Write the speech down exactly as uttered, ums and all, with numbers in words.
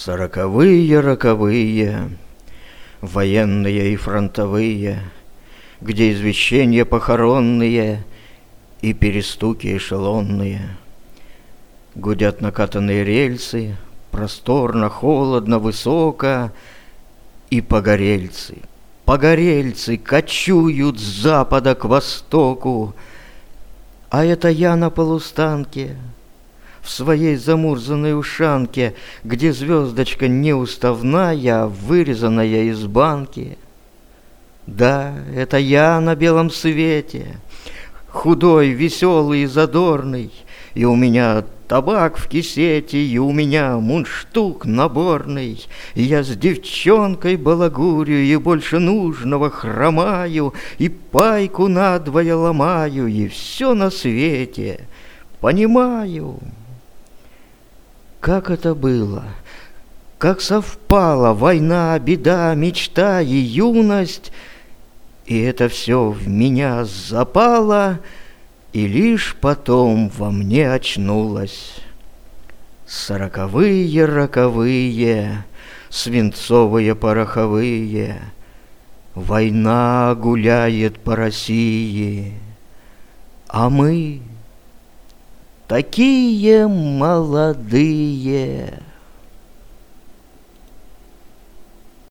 Сороковые роковые, военные и фронтовые, где извещения похоронные и перестуки эшелонные. Гудят накатанные рельсы, просторно, холодно, высоко, и погорельцы, погорельцы кочуют с запада к востоку. А это я на полустанке, в своей замурзанной ушанке, где звездочка неуставная, вырезанная из банки. Да, это я на белом свете, худой, веселый и задорный, и у меня табак в кисете, и у меня мундштук наборный, и я с девчонкой балагурю, и больше нужного хромаю, и пайку надвое ломаю, и все на свете понимаю. Как это было, как совпала война, беда, мечта и юность, и это все в меня запало, и лишь потом во мне очнулось. Сороковые роковые, свинцовые пороховые, война гуляет по России, а мы такие молодые.